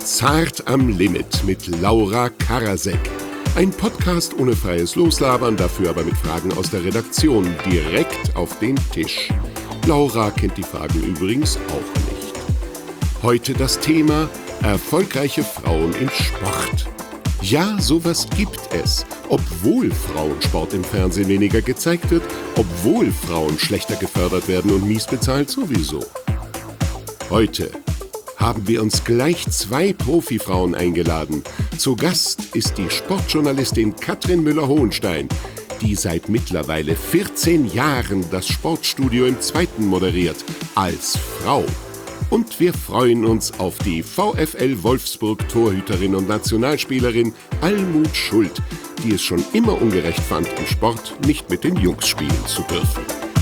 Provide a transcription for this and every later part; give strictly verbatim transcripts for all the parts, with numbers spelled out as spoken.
Zart am Limit mit Laura Karasek. Ein Podcast ohne freies Loslabern, dafür aber mit Fragen aus der Redaktion direkt auf den Tisch. Laura kennt die Fragen übrigens auch nicht. Heute das Thema erfolgreiche Frauen im Sport. Ja, sowas gibt es, obwohl Frauensport im Fernsehen weniger gezeigt wird, obwohl Frauen schlechter gefördert werden und mies bezahlt sowieso. Heute haben wir uns gleich zwei Profifrauen eingeladen. Zu Gast ist die Sportjournalistin Katrin Müller-Hohenstein, die seit mittlerweile vierzehn Jahren das Sportstudio im Zweiten moderiert, als Frau. Und wir freuen uns auf die VfL Wolfsburg-Torhüterin und Nationalspielerin Almut Schuld, die es schon immer ungerecht fand, im Sport nicht mit den Jungs spielen zu dürfen.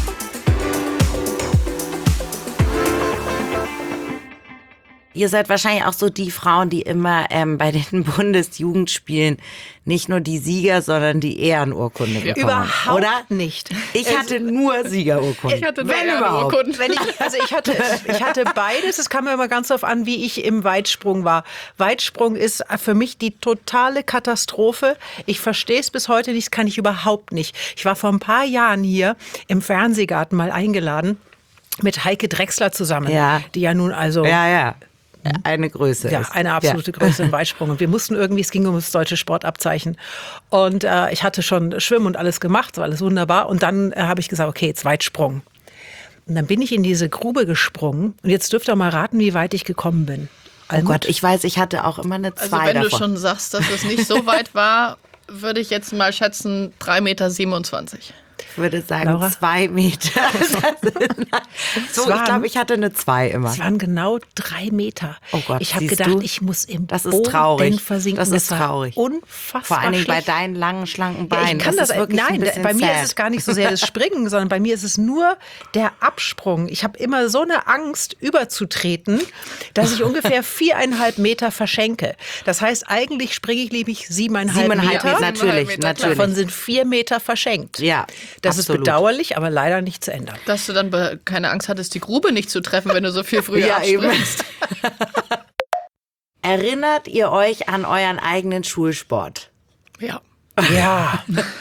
Ihr seid wahrscheinlich auch so die Frauen, die immer ähm, bei den Bundesjugendspielen nicht nur die Sieger, sondern die Ehrenurkunde bekommen. Überhaupt oder? nicht. Ich hatte nur Siegerurkunden. Ich hatte nur Ehrenurkunden. Wenn ich, also ich hatte, ich hatte beides. Es kam mir immer ganz darauf an, wie ich im Weitsprung war. Weitsprung ist für mich die totale Katastrophe. Ich verstehe es bis heute nicht, das kann ich überhaupt nicht. Ich war vor ein paar Jahren hier im Fernsehgarten mal eingeladen mit Heike Drechsler zusammen, ja. die ja nun also... Ja, ja. Eine Größe Ja, ist. eine absolute ja. Größe im Weitsprung. Und wir mussten irgendwie, es ging um das deutsche Sportabzeichen. Und äh, ich hatte schon Schwimmen und alles gemacht, war alles wunderbar. Und dann äh, habe ich gesagt, okay, jetzt Weitsprung. Und dann bin ich in diese Grube gesprungen. Und jetzt dürft ihr mal raten, wie weit ich gekommen bin. Oh Gott, ich weiß, ich hatte auch immer eine zwei Also wenn davon. du schon sagst, dass es nicht so weit war, würde ich jetzt mal schätzen drei Komma siebenundzwanzig Meter. Ich würde sagen Laura? zwei Meter. so, waren, ich glaube, ich hatte eine zwei immer. Es waren genau drei Meter. Oh Gott, ich habe siehst gedacht, du? ich muss im Das ist Boden traurig. versinken. Das ist war traurig. Unfassbar Vor allen Dingen bei schlecht. deinen langen, schlanken Ja, Beinen. ich kann das, ist wirklich nein, ein bisschen bei mir sad. ist es gar nicht so sehr das Springen, sondern bei mir ist es nur der Absprung. Ich habe immer so eine Angst, überzutreten, dass ich ungefähr viereinhalb Meter verschenke. Das heißt, eigentlich springe ich liebig siebeneinhalb, Siebeneinhalb Meter. Meter, natürlich, Meter, natürlich. Davon sind vier Meter verschenkt. Ja, Das absolut. ist bedauerlich, aber leider nicht zu ändern. Dass du dann be- keine Angst hattest, die Grube nicht zu treffen, wenn du so viel früher Ja, eben. abspringst. Erinnert ihr euch an euren eigenen Schulsport? Ja. Ja.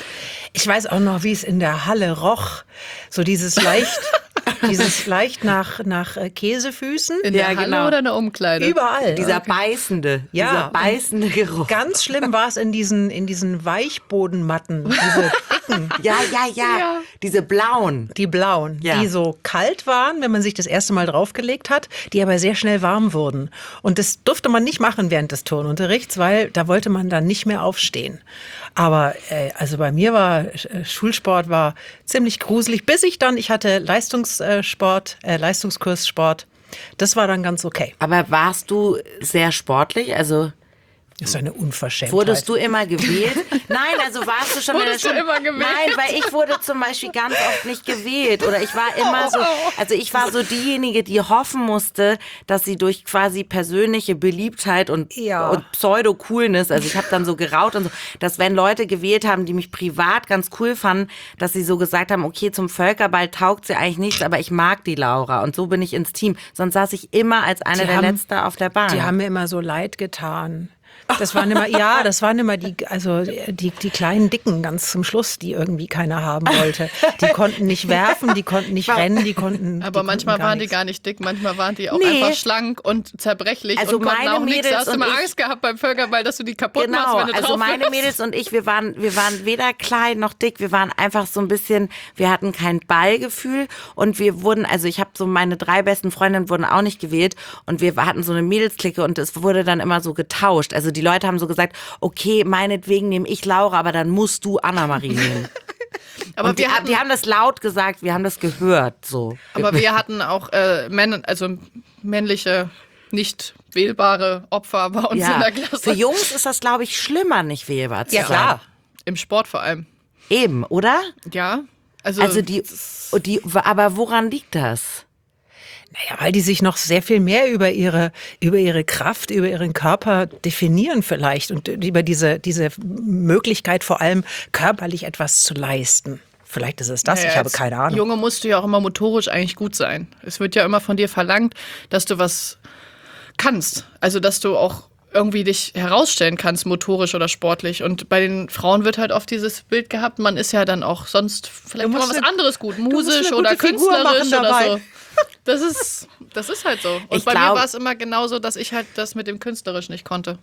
Ich weiß auch noch, wie es in der Halle roch. So dieses leicht, dieses leicht nach, nach äh, Käsefüßen. In Ja, der Halle genau. oder in der Umkleide? Überall. Dieser beißende, Ja. dieser beißende Geruch. Ganz schlimm war es in diesen, in diesen Weichbodenmatten, diese dicken, Ja, ja, ja, Ja. diese blauen. die blauen, Ja. die so kalt waren, wenn man sich das erste Mal draufgelegt hat, die aber sehr schnell warm wurden. Und das durfte man nicht machen während des Turnunterrichts, weil da wollte man dann nicht mehr aufstehen. Aber äh, also bei mir war äh, Schulsport war ziemlich gruselig, bis ich dann, ich hatte Leistungssport, äh, Leistungskurssport. Das war dann ganz okay. Aber warst du sehr sportlich? Also Das ist eine Unverschämtheit. wurdest du immer gewählt? Nein, also warst du schon in der Wurdest du Schule? immer gewählt? Nein, weil ich wurde zum Beispiel ganz oft nicht gewählt. Oder ich war immer so, also ich war so diejenige, die hoffen musste, dass sie durch quasi persönliche Beliebtheit und, Ja. und Pseudo-Coolness, also ich habe dann so geraut und so, dass wenn Leute gewählt haben, die mich privat ganz cool fanden, dass sie so gesagt haben, okay, zum Völkerball taugt sie eigentlich nichts, aber ich mag die Laura. Und so bin ich ins Team. Sonst saß ich immer als eine Die der haben- Letzte auf der Bahn. Die haben mir immer so leid getan. Das waren immer, ja, das waren immer die, also die, die kleinen Dicken ganz zum Schluss, die irgendwie keiner haben wollte. Die konnten nicht werfen, die konnten nicht rennen, die konnten. Aber die manchmal konnten gar waren die nichts. gar nicht dick, manchmal waren die auch Nee. einfach schlank und zerbrechlich Also und konnten meine auch nichts. Mädels Da hast du und mal ich- Angst gehabt beim Völkerball, dass du die kaputt machst, Genau, wenn du also drauf meine wirfst. Mädels und ich, wir waren, wir waren weder klein noch dick, wir waren einfach so ein bisschen, wir hatten kein Ballgefühl und wir wurden, also ich habe so meine drei besten Freundinnen wurden auch nicht gewählt und wir hatten so eine Mädelsklicke und es wurde dann immer so getauscht. Also die Leute haben so gesagt, okay, meinetwegen nehme ich Laura, aber dann musst du Annemarie nehmen. Aber und die, wir hatten, die haben das laut gesagt, wir haben das gehört, so. aber wir hatten auch äh, Männer, also männliche, nicht wählbare Opfer bei uns in Ja. der Klasse. Für Jungs ist das, glaube ich, schlimmer, nicht wählbar zu Ja, sein. klar. Im Sport vor allem. Eben, oder? Ja. Also, Also die, die, aber woran liegt das? Naja, weil die sich noch sehr viel mehr über ihre, über ihre Kraft, über ihren Körper definieren vielleicht und über diese, diese Möglichkeit vor allem körperlich etwas zu leisten. Vielleicht ist es das, naja, ich habe als keine Ahnung. Junge musst du ja auch immer motorisch eigentlich gut sein. Es wird ja immer von dir verlangt, dass du was kannst. Also, dass du auch irgendwie dich herausstellen kannst, motorisch oder sportlich. Und bei den Frauen wird halt oft dieses Bild gehabt, man ist ja dann auch sonst vielleicht mal was anderes gut, musisch oder künstlerisch oder so. Das ist, das ist halt so. Und Ich bei glaub- mir war es immer genauso, dass ich halt das mit dem künstlerisch nicht konnte.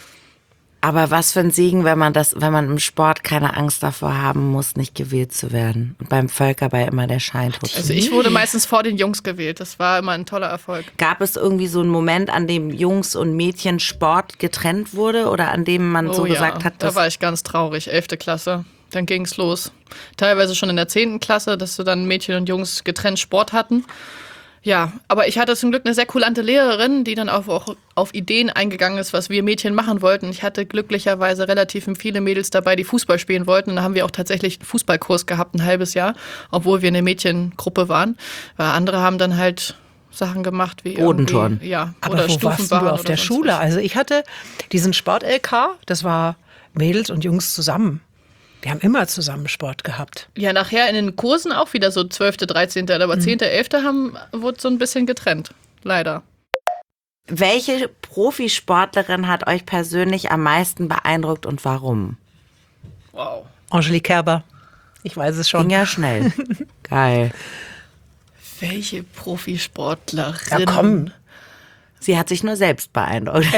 Aber was für ein Segen, wenn man das, wenn man im Sport keine Angst davor haben muss, nicht gewählt zu werden. Und beim Völkerball immer der Scheintod. Also ich wurde meistens vor den Jungs gewählt. Das war immer ein toller Erfolg. Gab es irgendwie so einen Moment, an dem Jungs und Mädchen Sport getrennt wurde oder an dem man so Oh ja, gesagt hat, da dass war ich ganz traurig. Elfte Klasse. Dann ging's los. Teilweise schon in der zehnten Klasse, dass so dann Mädchen und Jungs getrennt Sport hatten. Ja, aber ich hatte zum Glück eine sehr kulante Lehrerin, die dann auch, auch auf Ideen eingegangen ist, was wir Mädchen machen wollten. Ich hatte glücklicherweise relativ viele Mädels dabei, die Fußball spielen wollten. Und da haben wir auch tatsächlich einen Fußballkurs gehabt, ein halbes Jahr, obwohl wir eine Mädchengruppe waren. Weil andere haben dann halt Sachen gemacht wie Bodenturnen. irgendwie- Ja, Aber oder wo warst du Stufenbahn auf oder der sonst Schule? was. Also ich hatte diesen Sport-L K, das war Mädels und Jungs zusammen. Wir haben immer zusammen Sport gehabt. Ja, nachher in den Kursen auch wieder so zwölfte, dreizehnte aber zehnte, elfte haben, wurde so ein bisschen getrennt. Leider. welche Profisportlerin hat euch persönlich am meisten beeindruckt und warum? Wow. Angelique Kerber, ich weiß es schon. Ging ja schnell. Geil. Welche Profisportlerin? Ja, komm. Sie hat sich nur selbst beeindruckt.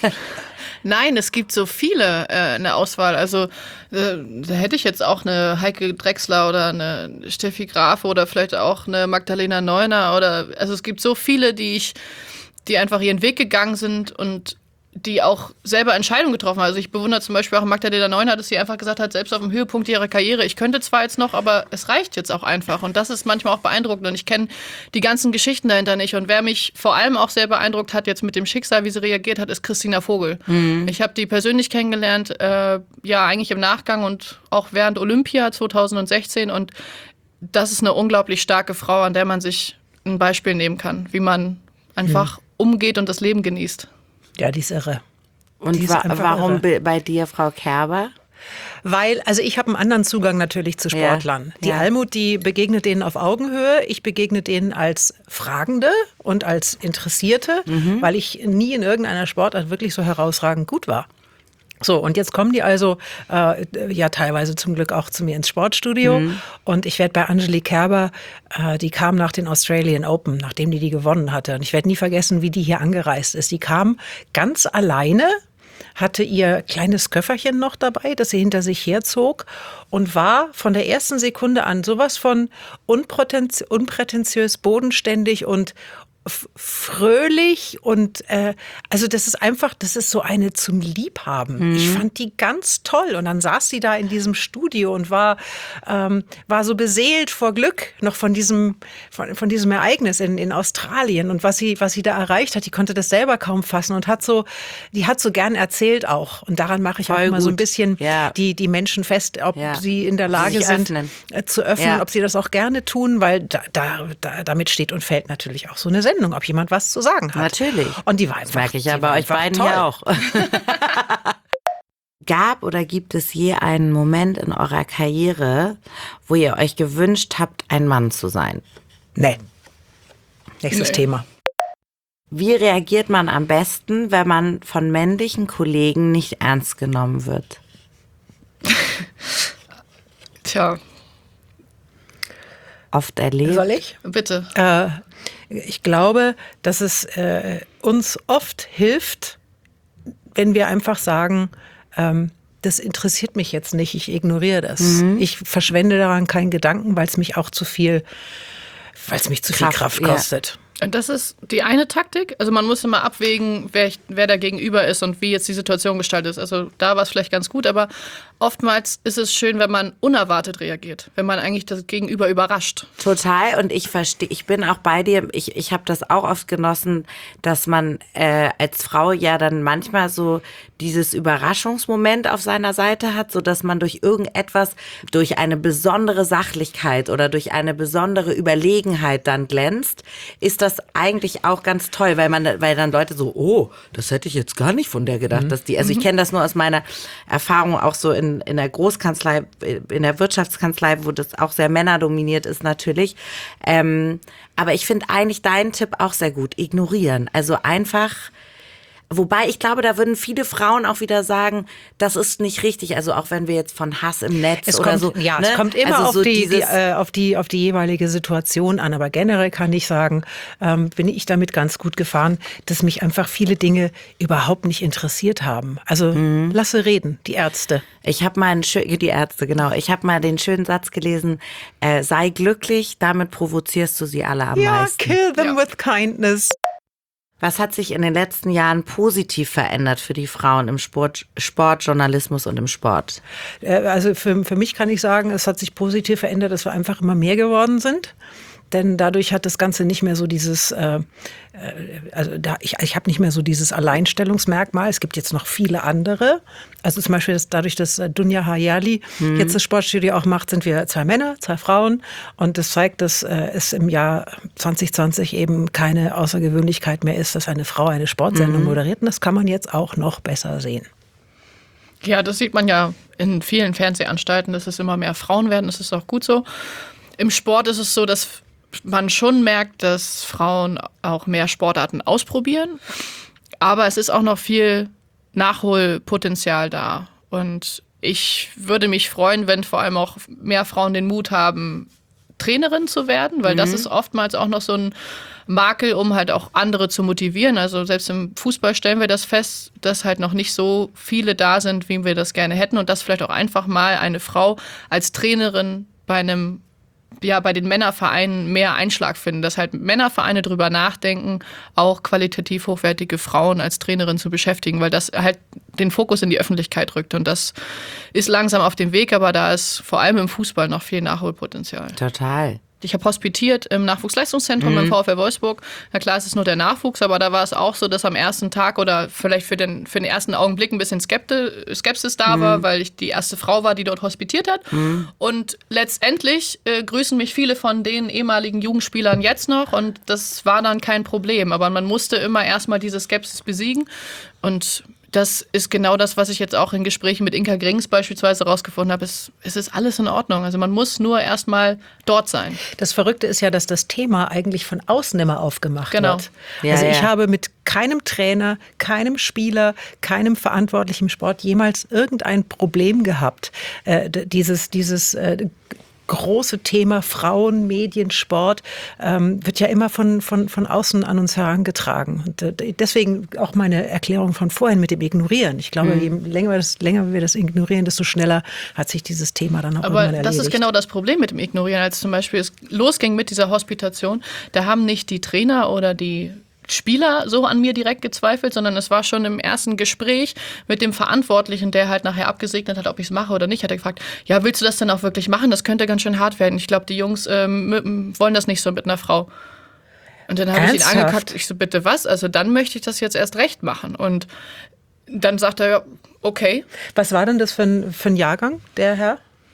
Nein, es gibt so viele äh, in der Auswahl. Also äh, da hätte ich jetzt auch eine Heike Drechsler oder eine Steffi Graf oder vielleicht auch eine Magdalena Neuner oder also es gibt so viele, die ich, die einfach ihren Weg gegangen sind und die auch selber Entscheidungen getroffen haben. Also ich bewundere zum Beispiel auch Magdalena Neuner, dass sie einfach gesagt hat, selbst auf dem Höhepunkt ihrer Karriere, ich könnte zwar jetzt noch, aber es reicht jetzt auch einfach. Und das ist manchmal auch beeindruckend. Und ich kenne die ganzen Geschichten dahinter nicht. Und wer mich vor allem auch sehr beeindruckt hat, jetzt mit dem Schicksal, wie sie reagiert hat, ist Christina Vogel. Mhm. Ich habe die persönlich kennengelernt, äh, ja eigentlich im Nachgang und auch während Olympia zweitausendsechzehn. Und das ist eine unglaublich starke Frau, an der man sich ein Beispiel nehmen kann, wie man einfach mhm. umgeht und das Leben genießt. Ja, die ist irre. Und Die ist wa einfach warum irre. be- bei dir, Frau Kerber? Weil, also ich habe einen anderen Zugang natürlich zu Sportlern. Ja, Die ja. Almut, die begegnet denen auf Augenhöhe. Ich begegne denen als Fragende und als Interessierte, Mhm. weil ich nie in irgendeiner Sportart wirklich so herausragend gut war. So, und jetzt kommen die also äh, ja teilweise zum Glück auch zu mir ins Sportstudio. Mhm. Und ich werde bei Angelique Kerber, äh, die kam nach den Australian Open, nachdem die die gewonnen hatte. Und ich werde nie vergessen, wie die hier angereist ist. Die kam ganz alleine, hatte ihr kleines Köfferchen noch dabei, das sie hinter sich herzog und war von der ersten Sekunde an sowas von unprätentiös, unprätentiös bodenständig und f- fröhlich und äh, also das ist einfach, das ist so eine zum Liebhaben. Ich fand die ganz toll und dann saß sie da in diesem Studio und war ähm, war so beseelt vor Glück noch von diesem von, von diesem Ereignis in, in Australien und was sie was sie da erreicht hat. Die konnte das selber kaum fassen und hat so die hat so gern erzählt auch und daran mache ich Voll auch immer so ein gut. bisschen Ja. die die Menschen fest, ob Ja. sie in der Lage sich sind öffnen. äh, zu öffnen, Ja. ob sie das auch gerne tun, weil da, da, da, damit steht und fällt natürlich auch so eine Sendung, ob jemand was zu sagen hat. Natürlich. Und die war einfach, Das merke ich ja die bei war euch einfach beiden toll. hier auch. Gab oder gibt es je einen Moment in eurer Karriere, wo ihr euch gewünscht habt, ein Mann zu sein? Nee. Nächstes Nee. Thema. Wie reagiert man am besten, wenn man von männlichen Kollegen nicht ernst genommen wird? Tja, Oft erlebt. Soll ich? bitte. Äh, ich glaube, dass es äh, uns oft hilft, wenn wir einfach sagen, ähm, das interessiert mich jetzt nicht, ich ignoriere das. Mhm. Ich verschwende daran keinen Gedanken, weil es mich auch zu viel, weil es mich zu viel Kraft, Kraft ja. kostet. Und das ist die eine Taktik. Also man muss immer abwägen, wer, ich, wer da gegenüber ist und wie jetzt die Situation gestaltet ist. Also da war es vielleicht ganz gut, aber oftmals ist es schön, wenn man unerwartet reagiert, wenn man eigentlich das Gegenüber überrascht. Total, und ich verstehe, ich bin auch bei dir, ich, ich habe das auch oft genossen, dass man äh, als Frau ja dann manchmal so dieses Überraschungsmoment auf seiner Seite hat, so dass man durch irgendetwas, durch eine besondere Sachlichkeit oder durch eine besondere Überlegenheit dann glänzt, ist das eigentlich auch ganz toll, weil man, weil dann Leute so, oh, das hätte ich jetzt gar nicht von der gedacht, dass die, also ich kenne das nur aus meiner Erfahrung auch so in, in der Großkanzlei, in der Wirtschaftskanzlei, wo das auch sehr männerdominiert ist natürlich. Ähm, aber ich finde eigentlich deinen Tipp auch sehr gut, ignorieren. Also einfach Wobei ich glaube, da würden viele Frauen auch wieder sagen, das ist nicht richtig. Also auch wenn wir jetzt von Hass im Netz es oder kommt, so. Ja, ne? es kommt immer also auf, so die, die, dieses, äh, auf, die, auf die jeweilige Situation an. Aber generell kann ich sagen, ähm, bin ich damit ganz gut gefahren, dass mich einfach viele Dinge überhaupt nicht interessiert haben. Also mhm. lasse reden, die Ärzte. Ich habe mal einen schön, die Ärzte, genau. Ich habe mal den schönen Satz gelesen, äh, sei glücklich, damit provozierst du sie alle am ja, meisten. Kill them Ja. with kindness. Was hat sich in den letzten Jahren positiv verändert für die Frauen im Sport, Sportjournalismus und im Sport? Also für, für mich kann ich sagen, es hat sich positiv verändert, dass wir einfach immer mehr geworden sind. Denn dadurch hat das Ganze nicht mehr so dieses, äh, also da, ich, ich habe nicht mehr so dieses Alleinstellungsmerkmal. Es gibt jetzt noch viele andere. Also zum Beispiel das, dadurch, dass Dunja Hayali mhm. jetzt das Sportstudio auch macht, sind wir zwei Männer, zwei Frauen. Und das zeigt, dass äh, es im Jahr zwanzig zwanzig eben keine Außergewöhnlichkeit mehr ist, dass eine Frau eine Sportsendung mhm. moderiert. Und das kann man jetzt auch noch besser sehen. Ja, das sieht man ja in vielen Fernsehanstalten, dass es immer mehr Frauen werden. Das ist auch gut so. Im Sport ist es so, dass man schon merkt, dass Frauen auch mehr Sportarten ausprobieren. Aber es ist auch noch viel Nachholpotenzial da. Und ich würde mich freuen, wenn vor allem auch mehr Frauen den Mut haben, Trainerin zu werden, weil mhm. das ist oftmals auch noch so ein Makel, um halt auch andere zu motivieren. Also selbst im Fußball stellen wir das fest, dass halt noch nicht so viele da sind, wie wir das gerne hätten. Und dass vielleicht auch einfach mal eine Frau als Trainerin bei einem ja, bei den Männervereinen mehr Einschlag finden, dass halt Männervereine drüber nachdenken, auch qualitativ hochwertige Frauen als Trainerin zu beschäftigen, weil das halt den Fokus in die Öffentlichkeit rückt. Und das ist langsam auf dem Weg, aber da ist vor allem im Fußball noch viel Nachholpotenzial. Total. Ich habe hospitiert im Nachwuchsleistungszentrum mhm. im VfL Wolfsburg. Na klar, es ist nur der Nachwuchs, aber da war es auch so, dass am ersten Tag oder vielleicht für den, für den ersten Augenblick ein bisschen Skepti- Skepsis da mhm. war, weil ich die erste Frau war, die dort hospitiert hat. Mhm. Und letztendlich äh, grüßen mich viele von den ehemaligen Jugendspielern jetzt noch und das war dann kein Problem. Aber man musste immer erstmal diese Skepsis besiegen und das ist genau das, was ich jetzt auch in Gesprächen mit Inka Grings beispielsweise rausgefunden habe. Es, es ist alles in Ordnung. Also man muss nur erstmal dort sein. Das Verrückte ist ja, dass das Thema eigentlich von außen immer aufgemacht genau. wird. Ja, also ich ja. habe mit keinem Trainer, keinem Spieler, keinem Verantwortlichen im Sport jemals irgendein Problem gehabt. Äh, dieses dieses äh, große Thema Frauen, Medien, Sport ähm, wird ja immer von, von, von außen an uns herangetragen. Und äh, deswegen auch meine Erklärung von vorhin mit dem Ignorieren. Ich glaube, mhm. je länger wir, das, länger wir das ignorieren, desto schneller hat sich dieses Thema dann auch Aber irgendwann erledigt. das ist genau das Problem mit dem Ignorieren. Als zum Beispiel es losging mit dieser Hospitation, da haben nicht die Trainer oder die Spieler so an mir direkt gezweifelt, sondern es war schon im ersten Gespräch mit dem Verantwortlichen, der halt nachher abgesegnet hat, ob ich es mache oder nicht, hat er gefragt, ja, willst du das denn auch wirklich machen? Das könnte ganz schön hart werden. Ich glaube, die Jungs ähm, wollen das nicht so mit einer Frau. Und dann habe ich ihn angekackt, ich so, bitte was? Also dann möchte ich das jetzt erst recht machen. Und dann sagt er, ja, okay. Was war denn das für ein, für ein Jahrgang, der Herr?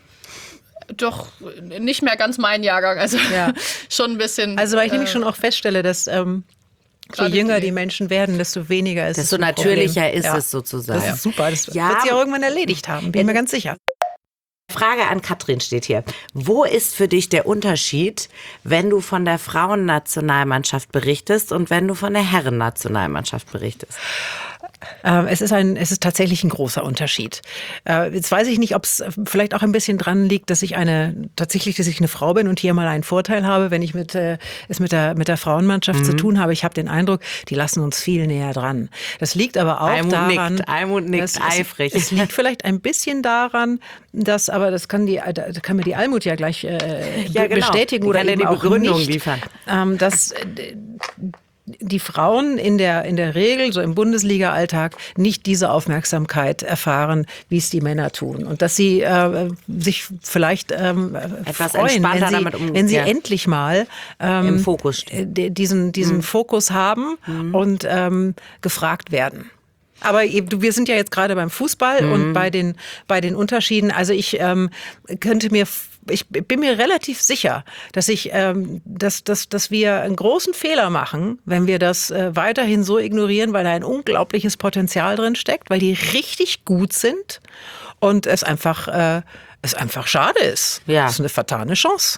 Doch nicht mehr ganz mein Jahrgang, also ja. schon ein bisschen. Also weil ich äh, nämlich schon auch feststelle, dass ähm, je jünger die Menschen werden, desto weniger ist es. Desto natürlicher ist ja. es sozusagen. Das ist super, das ja. wird sich auch irgendwann erledigt haben, bin ich mir ganz sicher. Frage an Katrin steht hier. Wo ist für dich der Unterschied, wenn du von der Frauennationalmannschaft berichtest und wenn du von der Herrennationalmannschaft berichtest? Es ist ein, es ist tatsächlich ein großer Unterschied. Jetzt weiß ich nicht, ob es vielleicht auch ein bisschen dran liegt, dass ich eine, tatsächlich, dass ich eine Frau bin und hier mal einen Vorteil habe, wenn ich mit, es mit der, mit der Frauenmannschaft mhm. zu tun habe. Ich habe den Eindruck, die lassen uns viel näher dran. Das liegt aber auch Almut daran. Nickt, Almut nickt dass, eifrig. Es, es liegt vielleicht ein bisschen daran, dass, aber das kann die, da kann mir die Almut ja gleich äh, ja, genau. bestätigen die oder kann eben die auch Begründung nicht, liefern. Ähm, dass äh, die Frauen in der, in der Regel, so im Bundesliga-Alltag, nicht diese Aufmerksamkeit erfahren, wie es die Männer tun. Und dass sie äh, sich vielleicht ähm, etwas freuen, wenn sie, damit um, wenn sie ja. endlich mal ähm, im Fokus stehen. diesen, diesen mhm. Fokus haben mhm. und ähm, gefragt werden. Aber wir sind ja jetzt gerade beim Fußball mhm. und bei den, bei den Unterschieden. Also ich ähm, könnte mir, ich bin mir relativ sicher, dass ich, ähm, dass, dass, dass wir einen großen Fehler machen, wenn wir das äh, weiterhin so ignorieren, weil da ein unglaubliches Potenzial drin steckt, weil die richtig gut sind und es einfach, äh, es einfach schade ist. Ja. Das ist eine vertane Chance.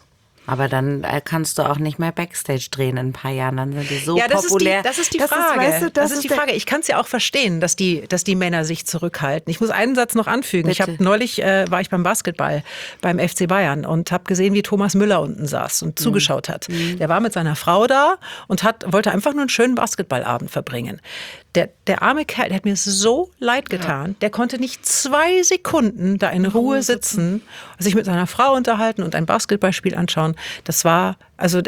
Aber dann äh, kannst du auch nicht mehr Backstage drehen in ein paar Jahren. Dann sind die so ja, das populär. Ist die, das ist die das Frage. Ist, weißt du, das, das ist die der Frage. Ich kann es ja auch verstehen, dass die, dass die Männer sich zurückhalten. Ich muss einen Satz noch anfügen. Bitte. Ich habe neulich äh, war ich beim Basketball beim F C Bayern und habe gesehen, wie Thomas Müller unten saß und zugeschaut hat. Mhm. Der war mit seiner Frau da und hat wollte einfach nur einen schönen Basketballabend verbringen. Der, der arme Kerl, der hat mir so leid getan. Ja. Der konnte nicht zwei Sekunden da in Ruhe sitzen, sich mit seiner Frau unterhalten und ein Basketballspiel anschauen. Das war, also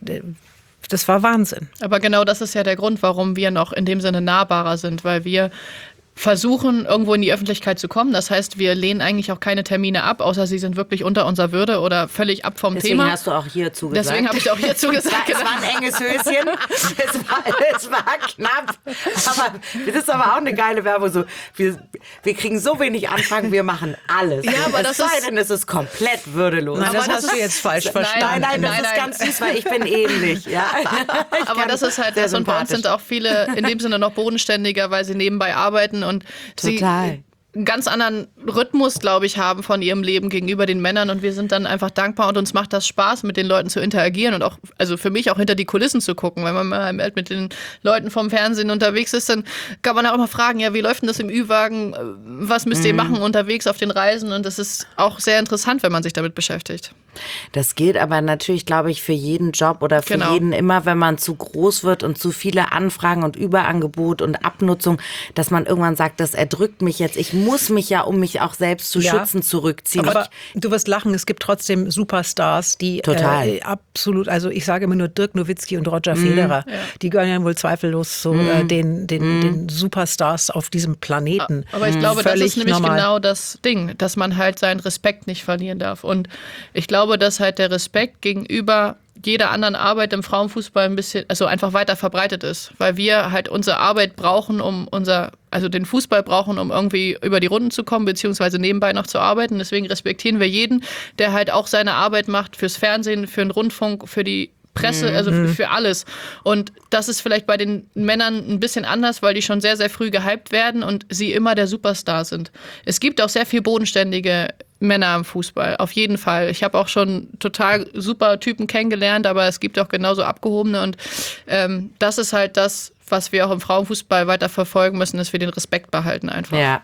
das war Wahnsinn. Aber genau das ist ja der Grund, warum wir noch in dem Sinne nahbarer sind, weil wir versuchen, irgendwo in die Öffentlichkeit zu kommen. Das heißt, wir lehnen eigentlich auch keine Termine ab, außer sie sind wirklich unter unserer Würde oder völlig ab vom Deswegen Thema. Deswegen hast du auch hier zugesagt. Deswegen habe ich auch hier zugesagt. Es war ein enges Höschen. Es war, es war knapp. Aber das ist aber auch eine geile Werbung. So, wir, wir kriegen so wenig Anfragen, wir machen alles. Ja, aber es das sei ist, denn, es ist komplett würdelos. Nein, das aber hast das du ist, jetzt falsch verstanden. Nein, nein, das nein, ist nein. ganz süß, weil ich bin ähnlich. Ja. Aber das ist halt das. Und bei uns sind auch viele in dem Sinne noch bodenständiger, weil sie nebenbei arbeiten und Total. sie einen ganz anderen Rhythmus, glaube ich, haben von ihrem Leben gegenüber den Männern und wir sind dann einfach dankbar und uns macht das Spaß, mit den Leuten zu interagieren und auch, also für mich auch hinter die Kulissen zu gucken. Wenn man mal mit den Leuten vom Fernsehen unterwegs ist, dann kann man auch immer fragen, ja, wie läuft denn das im Ü-Wagen? Was müsst ihr machen unterwegs auf den Reisen? Und das ist auch sehr interessant, wenn man sich damit beschäftigt. Das gilt aber natürlich, glaube ich, für jeden Job oder für genau. jeden immer, wenn man zu groß wird und zu viele Anfragen und Überangebot und Abnutzung, dass man irgendwann sagt, das erdrückt mich jetzt. Ich muss mich ja, um mich auch selbst zu ja. schützen, zurückziehen. Aber du wirst lachen, es gibt trotzdem Superstars, die Total. Äh, absolut, also ich sage immer nur Dirk Nowitzki und Roger mm, Federer, ja. die gehören ja wohl zweifellos zu mm. äh, den, den, mm. den Superstars auf diesem Planeten. Aber ich glaube, das ist nämlich normal. genau das Ding, dass man halt seinen Respekt nicht verlieren darf. Und ich glaube, dass halt der Respekt gegenüber jeder anderen Arbeit im Frauenfußball ein bisschen, also einfach weiter verbreitet ist, weil wir halt unsere Arbeit brauchen, um unser, also den Fußball brauchen, um irgendwie über die Runden zu kommen, beziehungsweise nebenbei noch zu arbeiten. Deswegen respektieren wir jeden, der halt auch seine Arbeit macht fürs Fernsehen, für den Rundfunk, für die Presse, also für, für alles. Und das ist vielleicht bei den Männern ein bisschen anders, weil die schon sehr, sehr früh gehypt werden und sie immer der Superstar sind. Es gibt auch sehr viel bodenständige Männer im Fußball, auf jeden Fall. Ich habe auch schon total super Typen kennengelernt, aber es gibt auch genauso abgehobene und ähm, das ist halt das, was wir auch im Frauenfußball weiter verfolgen müssen, dass wir den Respekt behalten einfach. Ja.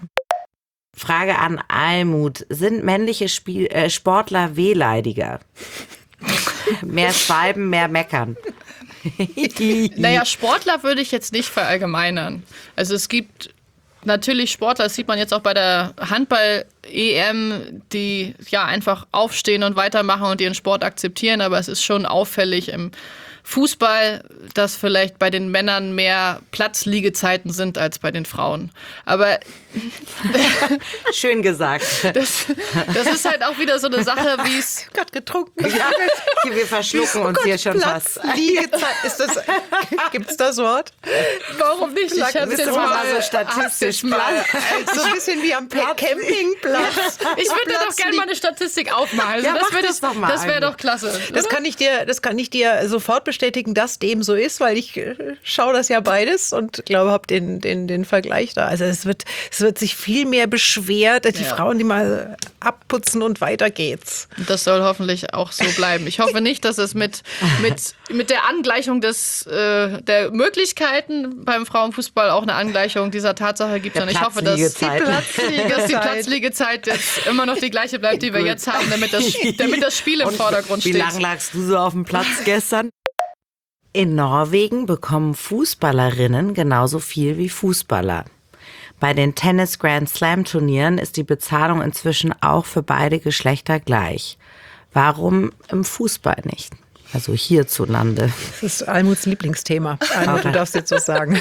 Frage an Almut. Sind männliche Spiel, äh, Sportler wehleidiger? Mehr schreiben, mehr meckern. Naja, Sportler würde ich jetzt nicht verallgemeinern. Also es gibt natürlich Sportler, das sieht man jetzt auch bei der Handball-E M, die ja einfach aufstehen und weitermachen und ihren Sport akzeptieren, aber es ist schon auffällig im Fußball, dass vielleicht bei den Männern mehr Platzliegezeiten sind als bei den Frauen. Aber schön gesagt. Das, das ist halt auch wieder so eine Sache, wie es gerade getrunken. Ja, wir verschlucken uns hier schon fast. Liegezeit. Ist das, gibt's das Wort? Warum nicht? Ich habe es jetzt mal so statistisch mal. So ein bisschen wie am Campingplatz. Ich würde doch gerne mal eine Statistik aufmachen. Also ja, das wäre das, doch das wär doch klasse. Das kann ich dir, das kann ich dir sofort bestätigen, dass dem so ist, weil ich äh, schaue das ja beides und glaube, habe den, den, den Vergleich da. Also es wird, es wird sich viel mehr beschwert, die ja. Frauen, die mal abputzen und weiter geht's. Das soll hoffentlich auch so bleiben. Ich hoffe nicht, dass es mit, mit, mit der Angleichung des, äh, der Möglichkeiten beim Frauenfußball auch eine Angleichung dieser Tatsache gibt. Und ich hoffe, dass die, Platzliege, dass die Platzliegezeit jetzt immer noch die gleiche bleibt, die wir jetzt haben, damit das, damit das Spiel im und Vordergrund wie steht. Wie lange lagst du so auf dem Platz gestern? In Norwegen bekommen Fußballerinnen genauso viel wie Fußballer. Bei den Tennis Grand Slam Turnieren ist die Bezahlung inzwischen auch für beide Geschlechter gleich. Warum im Fußball nicht? Also hierzulande. Das ist Almuts Lieblingsthema. Almut, du darfst jetzt was sagen.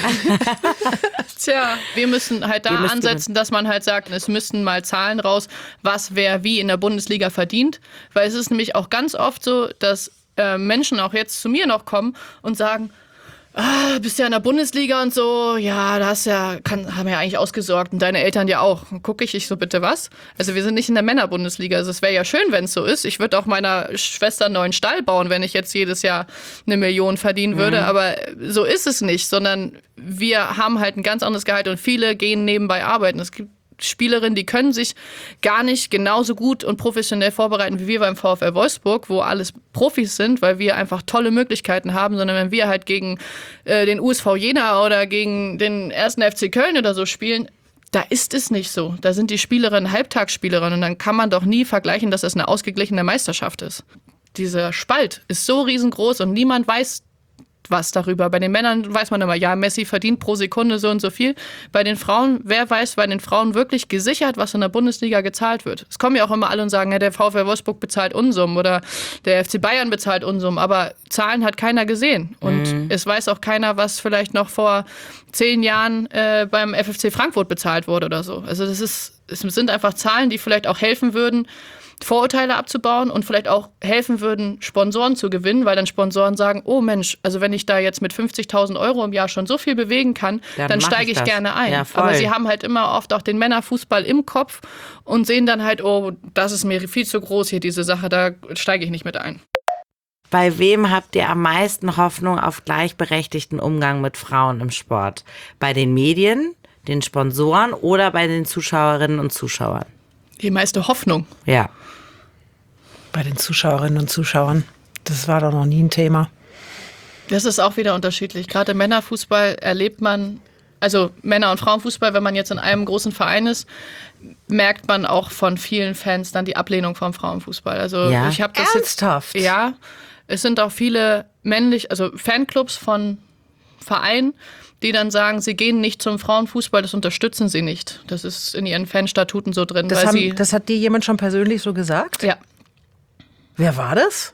Tja, wir müssen halt da ansetzen, dass man halt sagt, es müssten mal Zahlen raus, was wer wie in der Bundesliga verdient. Weil es ist nämlich auch ganz oft so, dass äh, Menschen auch jetzt zu mir noch kommen und sagen, ah, bist ja in der Bundesliga und so, ja, da hast ja, kann, haben ja eigentlich ausgesorgt und deine Eltern ja auch. Gucke ich, ich so, bitte was? Also wir sind nicht in der Männerbundesliga. Also es wäre ja schön, wenn es so ist. Ich würde auch meiner Schwester einen neuen Stall bauen, wenn ich jetzt jedes Jahr eine Million verdienen würde. Mhm. Aber so ist es nicht, sondern wir haben halt ein ganz anderes Gehalt und viele gehen nebenbei arbeiten. Es gibt Spielerinnen, die können sich gar nicht genauso gut und professionell vorbereiten wie wir beim VfL Wolfsburg, wo alles Profis sind, weil wir einfach tolle Möglichkeiten haben, sondern wenn wir halt gegen äh, den U S V Jena oder gegen den ersten F C Köln oder so spielen, da ist es nicht so. Da sind die Spielerinnen Halbtagsspielerinnen und dann kann man doch nie vergleichen, dass es eine ausgeglichene Meisterschaft ist. Dieser Spalt ist so riesengroß und niemand weiß was darüber. Bei den Männern weiß man immer, ja, Messi verdient pro Sekunde so und so viel. Bei den Frauen, wer weiß bei den Frauen wirklich gesichert, was in der Bundesliga gezahlt wird? Es kommen ja auch immer alle und sagen, ja, der VfL Wolfsburg bezahlt Unsummen oder der F C Bayern bezahlt Unsummen, aber Zahlen hat keiner gesehen. Und mhm. es weiß auch keiner, was vielleicht noch vor zehn Jahren äh, beim F F C Frankfurt bezahlt wurde oder so. Also das ist, es sind einfach Zahlen, die vielleicht auch helfen würden, Vorurteile abzubauen und vielleicht auch helfen würden, Sponsoren zu gewinnen, weil dann Sponsoren sagen, oh Mensch, also wenn ich da jetzt mit fünfzigtausend Euro im Jahr schon so viel bewegen kann, dann, dann steige ich, ich gerne ein. Ja, aber sie haben halt immer oft auch den Männerfußball im Kopf und sehen dann halt, oh, das ist mir viel zu groß hier, diese Sache, da steige ich nicht mit ein. Bei wem habt ihr am meisten Hoffnung auf gleichberechtigten Umgang mit Frauen im Sport? Bei den Medien, den Sponsoren oder bei den Zuschauerinnen und Zuschauern? Die meiste Hoffnung. Ja. Bei den Zuschauerinnen und Zuschauern. Das war doch noch nie ein Thema. Das ist auch wieder unterschiedlich. Gerade im Männerfußball erlebt man, also Männer- und Frauenfußball, wenn man jetzt in einem großen Verein ist, merkt man auch von vielen Fans dann die Ablehnung vom Frauenfußball. Also ja. ich habe das Ernsthaft? Jetzt, ja, es sind auch viele männlich, also Fanclubs von Vereinen, die dann sagen, sie gehen nicht zum Frauenfußball, das unterstützen sie nicht. Das ist in ihren Fanstatuten so drin. Das, weil haben, sie, das hat dir jemand schon persönlich so gesagt? Ja. Wer war das?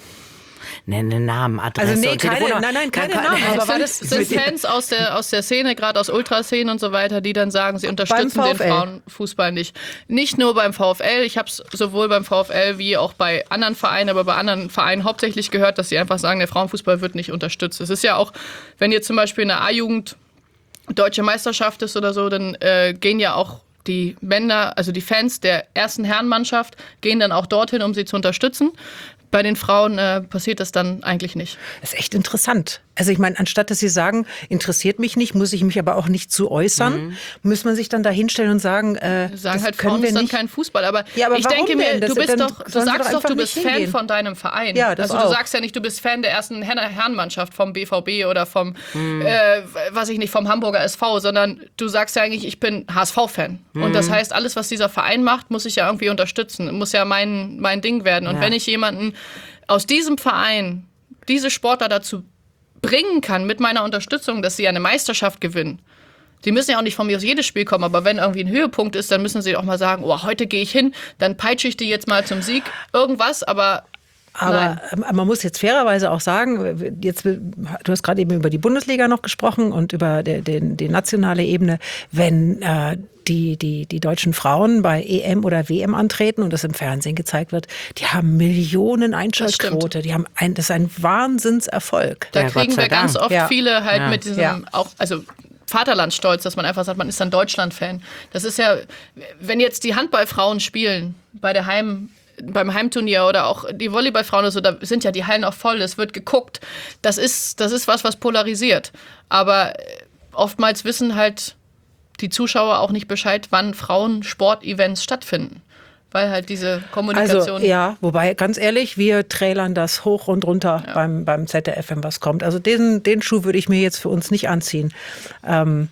Nenne Namen, Adresse also nee, und keine, Telefonnummer. nein, nein, keine Dann, Namen. Aber aber war das das sind Fans aus der, aus der Szene, gerade aus Ultraszenen und so weiter, die dann sagen, sie unterstützen den Frauenfußball nicht. Nicht nur beim VfL, ich habe es sowohl beim VfL wie auch bei anderen Vereinen, aber bei anderen Vereinen hauptsächlich gehört, dass sie einfach sagen, der Frauenfußball wird nicht unterstützt. Es ist ja auch, wenn jetzt zum Beispiel in der A-Jugend Deutsche Meisterschaft ist oder so, dann äh, gehen ja auch die Männer, also die Fans der ersten Herrenmannschaft, gehen dann auch dorthin, um sie zu unterstützen. Bei den Frauen äh, passiert das dann eigentlich nicht. Das ist echt interessant. Also ich meine, anstatt dass sie sagen, interessiert mich nicht, muss ich mich aber auch nicht zu äußern, mhm. muss man sich dann da hinstellen und sagen, äh, sagen das halt, können Frauen wir ist dann nicht. kein Fußball. Aber, ja, aber ich denke mir, das, du bist doch, du sagst doch, doch du bist Fan hingehen. von deinem Verein. Ja, das also du auch. sagst ja nicht, du bist Fan der ersten Herrenmannschaft vom B V B oder vom, mhm. äh, weiß ich nicht, vom Hamburger S V, sondern du sagst ja eigentlich, ich bin H S V-Fan. Mhm. Und das heißt, alles, was dieser Verein macht, muss ich ja irgendwie unterstützen. Muss ja mein, mein Ding werden. Und ja. wenn ich jemanden aus diesem Verein, diese Sportler dazu bringen kann, mit meiner Unterstützung, dass sie eine Meisterschaft gewinnen. Die müssen ja auch nicht von mir aus jedes Spiel kommen, aber wenn irgendwie ein Höhepunkt ist, dann müssen sie auch mal sagen, oh, heute gehe ich hin, dann peitsche ich die jetzt mal zum Sieg. Irgendwas, aber Aber Nein. man muss jetzt fairerweise auch sagen, jetzt, du hast gerade eben über die Bundesliga noch gesprochen und über die, die, die nationale Ebene, wenn äh, die, die, die deutschen Frauen bei E M oder W M antreten und das im Fernsehen gezeigt wird, die haben Millionen Einschaltquote, die haben ein, das ist ein Wahnsinnserfolg. Da ja, kriegen wir ganz oft ja. viele halt ja. mit diesem, ja. auch, also Vaterlandsstolz, dass man einfach sagt, man ist dann Deutschland-Fan. Das ist ja, wenn jetzt die Handballfrauen spielen bei der Heim beim Heimturnier oder auch die Volleyballfrauen oder so, da sind ja die Hallen auch voll, es wird geguckt. Das ist, das ist was, was polarisiert. Aber oftmals wissen halt die Zuschauer auch nicht Bescheid, wann Frauen-Sport-Events stattfinden. Weil halt diese Kommunikation... Also ja, wobei, ganz ehrlich, wir trailern das hoch und runter ja. beim, beim Z D F, wenn was kommt. Also den, den Schuh würde ich mir jetzt für uns nicht anziehen. Ähm,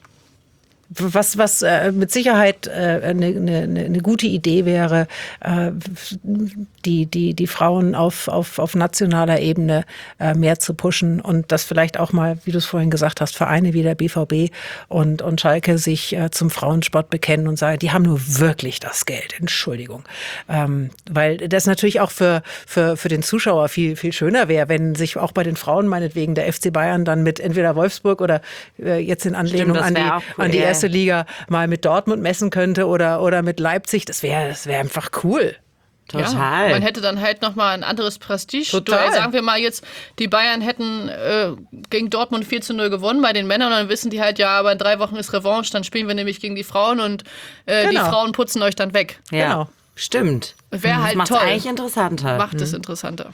Was, was äh, mit Sicherheit eine äh, ne, ne, ne gute Idee wäre, äh, die, die, die Frauen auf, auf, auf nationaler Ebene äh, mehr zu pushen und dass vielleicht auch mal, wie du es vorhin gesagt hast, Vereine wie der B V B und, und Schalke sich äh, zum Frauensport bekennen und sagen, die haben nur wirklich das Geld, Entschuldigung. Ähm, weil das natürlich auch für, für, für den Zuschauer viel, viel schöner wäre, wenn sich auch bei den Frauen meinetwegen der F C Bayern dann mit entweder Wolfsburg oder äh, jetzt in Anlehnung Stimmt, an, die, cool, an die ja. erste Liga mal mit Dortmund messen könnte oder, oder mit Leipzig. Das wäre das wär einfach cool. Total. Ja, man hätte dann halt nochmal ein anderes Prestige. Total. Du, sagen wir mal jetzt, die Bayern hätten äh, gegen Dortmund vier zu null gewonnen bei den Männern und dann wissen die halt, ja, aber in drei Wochen ist Revanche, dann spielen wir nämlich gegen die Frauen und äh, genau. die Frauen putzen euch dann weg. Ja, Genau. stimmt. Wäre halt das toll. Macht eigentlich interessanter. Macht es interessanter.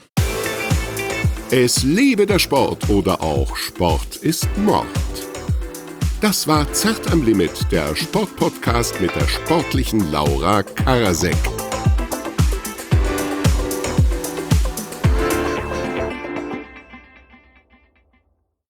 Es lebe der Sport oder auch Sport ist Mord. Das war Zart am Limit, der Sportpodcast mit der sportlichen Laura Karasek.